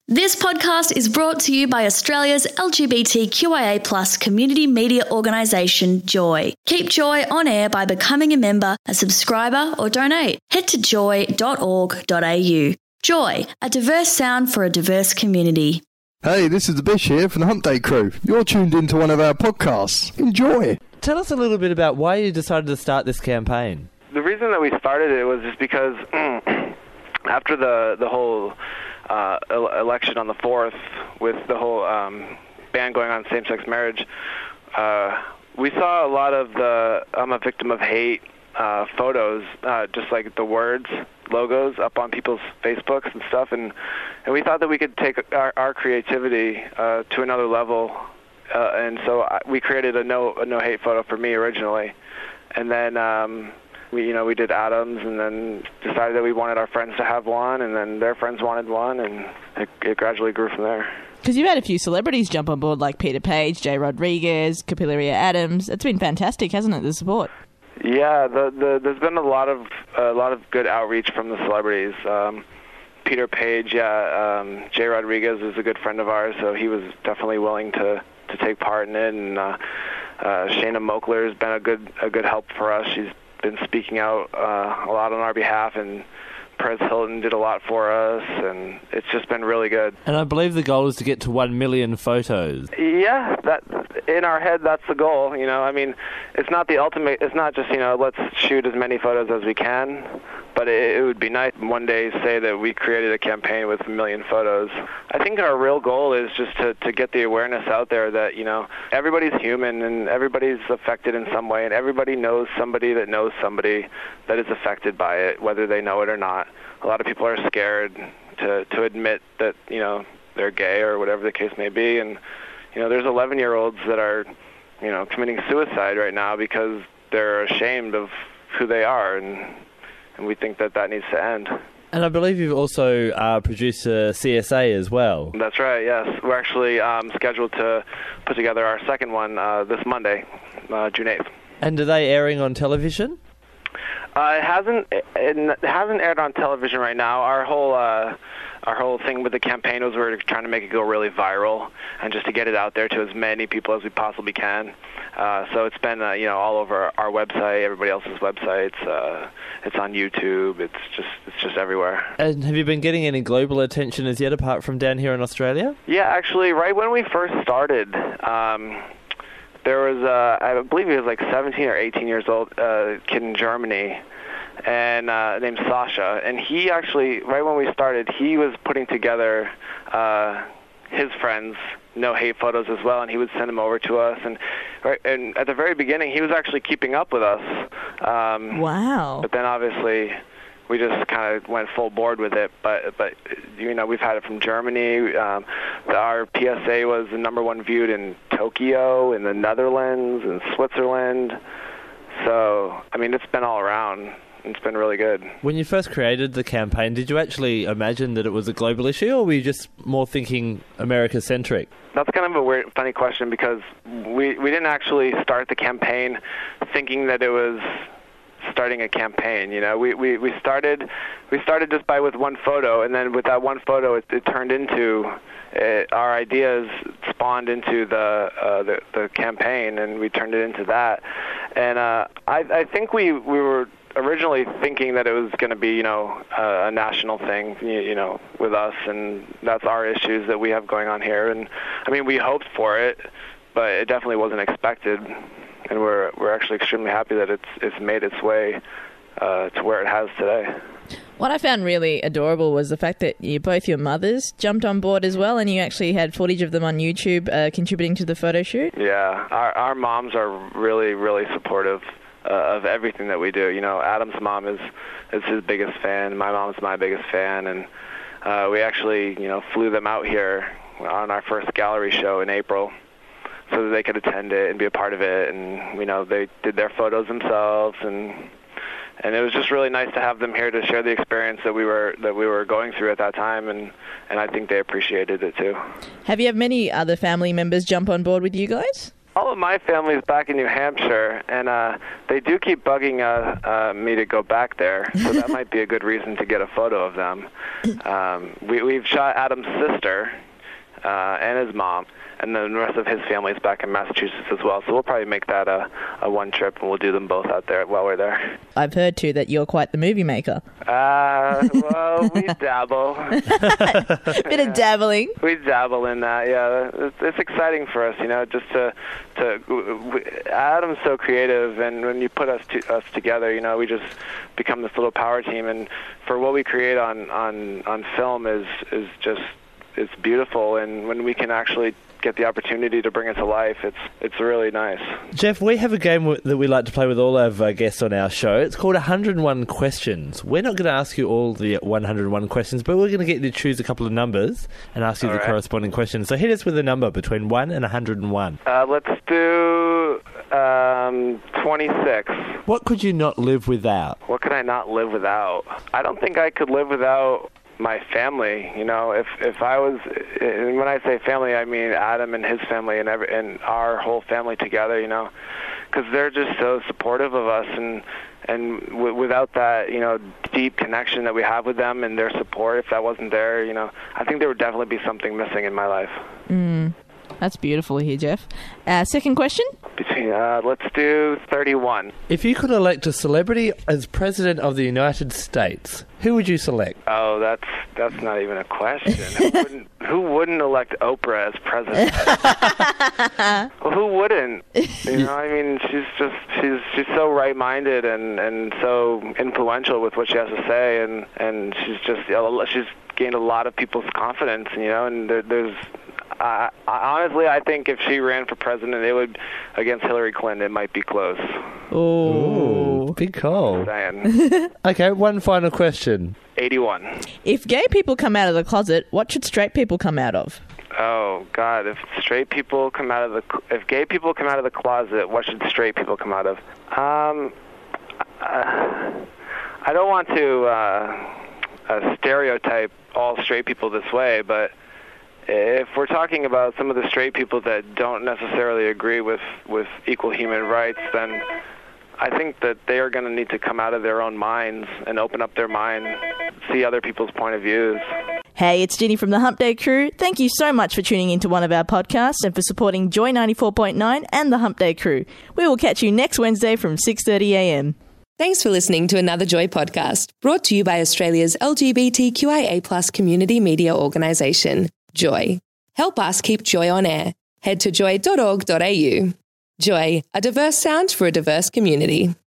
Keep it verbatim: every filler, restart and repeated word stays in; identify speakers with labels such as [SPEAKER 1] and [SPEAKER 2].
[SPEAKER 1] This podcast is brought to you by Australia's L G B T Q I A plus community media organisation, Joy. Keep Joy on air by becoming a member, a subscriber or donate. Head to joy dot org dot a u. Joy, a diverse sound for a diverse community.
[SPEAKER 2] Hey, this is the Bish here from the Hump Day crew. You're tuned into one of our podcasts. Enjoy.
[SPEAKER 3] Tell us a little bit about why you decided to start this campaign.
[SPEAKER 4] The reason that we started it was just because after the the whole uh, election on the fourth, with the whole um, ban going on same-sex marriage, uh, we saw a lot of the "I'm a victim of hate" uh, photos, uh, just like the words, logos up on people's Facebooks and stuff, and and we thought that we could take our, our creativity uh, to another level, uh, and so I, we created a no a no hate photo for me originally, and then um, we you know we did Adams, and then decided that we wanted our friends to have one, and then their friends wanted one, and it, it gradually grew from there.
[SPEAKER 5] Because you've had a few celebrities jump on board, like Peter Page, Jay Rodriguez, Capillaria Adams. It's been fantastic, hasn't it, the support?
[SPEAKER 4] Yeah, the, the, there's been a lot of a lot of good outreach from the celebrities. Um, Peter Page, yeah, um, Jay Rodriguez is a good friend of ours, so he was definitely willing to, to take part in it. And uh, uh, Shayna Moakler has been a good a good help for us. She's been speaking out uh, a lot on our behalf, and Perez Hilton did a lot for us, and it's just been really good.
[SPEAKER 3] And I believe the goal is to get to one million photos.
[SPEAKER 4] Yeah, that in our head, that's the goal. You know, I mean, it's not the ultimate. It's not just, you know, let's shoot as many photos as we can, but it, it would be nice one day to say that we created a campaign with a million photos. I think our real goal is just to, to get the awareness out there that, you know, everybody's human and everybody's affected in some way, and everybody knows somebody that knows somebody that is affected by it, whether they know it or not. A lot of people are scared to, to admit that, you know, they're gay or whatever the case may be, and you know, there's eleven-year-olds that are, you know, committing suicide right now because they're ashamed of who they are, and and we think that that needs to end.
[SPEAKER 3] And I believe you've also uh, produced a C S A as well.
[SPEAKER 4] That's right, yes. We're actually um, scheduled to put together our second one uh, this Monday, uh, June eighth.
[SPEAKER 3] And are they airing on television?
[SPEAKER 4] Uh, it hasn't it hasn't aired on television right now. Our whole uh, our whole thing with the campaign was we were trying to make it go really viral and just to get it out there to as many people as we possibly can. Uh, so it's been uh, you know all over our website, everybody else's websites. Uh, it's on YouTube. It's just it's just everywhere.
[SPEAKER 3] And have you been getting any global attention as yet, apart from down here in Australia?
[SPEAKER 4] Yeah, actually, right when we first started. Um, There was, uh, I believe he was like seventeen or eighteen years old, uh, kid in Germany, and uh, named Sasha. And he actually, right when we started, he was putting together uh, his friends' no hate photos as well, and he would send them over to us. And right, and at the very beginning, he was actually keeping up with us. Um,
[SPEAKER 5] wow!
[SPEAKER 4] But then obviously, we just kind of went full board with it. But but you know, we've had it from Germany. Um, our P S A was the number one viewed in Tokyo, in the Netherlands, in Switzerland. So I mean, it's been all around. It's been really good. When
[SPEAKER 3] you first created the campaign, did you actually imagine that it was a global issue, or were you just more thinking America-centric? That's kind of a weird, funny question, because we we didn't actually start the campaign thinking that it was starting a campaign. You know, we, we, we started we started just by with one photo, and then with that one photo, it, it turned into it, our ideas spawned into the, uh, the the campaign, and we turned it into that. And uh, I I think we we were originally thinking that it was going to be, you know, uh, a national thing, you, you know, with us, and that's our issues that we have going on here. And I mean, we hoped for it, but it definitely wasn't expected. And we're we're actually extremely happy that it's it's made its way uh, to where it has today.
[SPEAKER 5] What I found really adorable was the fact that you, both your mothers jumped on board as well, and you actually had footage of them on YouTube uh, contributing to the photo shoot.
[SPEAKER 4] Yeah, our our moms are really really supportive uh, of everything that we do. You know, Adam's mom is is his biggest fan. My mom's my biggest fan, and uh, we actually you know flew them out here on our first gallery show in April, so that they could attend it and be a part of it. And, you know, they did their photos themselves, and and it was just really nice to have them here to share the experience that we were that we were going through at that time, and, and I think they appreciated it too.
[SPEAKER 5] Have you had many other family members jump on board with you guys?
[SPEAKER 4] all of my family's back in New Hampshire, and uh, they do keep bugging uh, uh, me to go back there, so that might be a good reason to get a photo of them. Um, we, we've shot Adam's sister uh, and his mom, and then the rest of his family is back in Massachusetts as well, so we'll probably make that a, a one trip, and we'll do them both out there while we're there.
[SPEAKER 5] I've heard, too, that you're quite the movie maker.
[SPEAKER 4] Uh, well, we dabble.
[SPEAKER 5] Bit of dabbling.
[SPEAKER 4] We dabble in that, yeah. It's, it's exciting for us, you know, just to, to, Adam's so creative, and when you put us to, us together, you know, we just become this little power team, and for what we create on, on, on film is, is just, it's beautiful, and when we can actually get the opportunity to bring it to life, it's it's really nice.
[SPEAKER 3] Jeff, we have a game w- that we like to play with all of our guests on our show. It's called one hundred and one Questions. We're not going to ask you all the one hundred and one questions, but we're going to get you to choose a couple of numbers and ask you all the right. corresponding questions. So hit us with a number between one and one hundred and one.
[SPEAKER 4] Uh, let's do um, twenty-six.
[SPEAKER 3] What could you not live without?
[SPEAKER 4] What could I not live without? I don't think I could live without my family. You know, if if I was, and when I say family, I mean Adam and his family and every, and our whole family together, you know, because they're just so supportive of us, and and w- without that, you know, deep connection that we have with them and their support, if that wasn't there, you know, I think there would definitely be something missing in my life.
[SPEAKER 5] Mm. That's beautiful here, Jeff. Uh, second question?
[SPEAKER 4] Between, uh, let's do thirty-one.
[SPEAKER 3] If you could elect a celebrity as President of the United States, who would you select?
[SPEAKER 4] Oh, that's that's not even a question. who, wouldn't, who wouldn't elect Oprah as president? Well, who wouldn't? You know, I mean, she's just she's she's so right-minded and, and so influential with what she has to say, and, and she's just you know, she's gained a lot of people's confidence. You know, and there, there's. Uh, honestly, I think if she ran for president, it would against Hillary Clinton. It might be close.
[SPEAKER 3] Ooh, big call. Okay, one final question.
[SPEAKER 4] eighty-one.
[SPEAKER 5] If gay people come out of the closet, what should straight people come out of?
[SPEAKER 4] Oh God! If straight people come out of the, if gay people come out of the closet, what should straight people come out of? Um, uh, I don't want to uh, uh, stereotype all straight people this way, but if we're talking about some of the straight people that don't necessarily agree with, with equal human rights, then I think that they are going to need to come out of their own minds and open up their mind, see other people's point of views.
[SPEAKER 5] Hey, it's Ginny from the Hump Day Crew. Thank you so much for tuning into one of our podcasts and for supporting Joy ninety-four point nine and the Hump Day Crew. We will catch you next Wednesday from six thirty a.m.
[SPEAKER 6] Thanks for listening to another Joy podcast, brought to you by Australia's L G B T Q I A plus community media organisation, Joy. Help us keep Joy on air. Head to joy dot org dot a u. Joy, a diverse sound for a diverse community.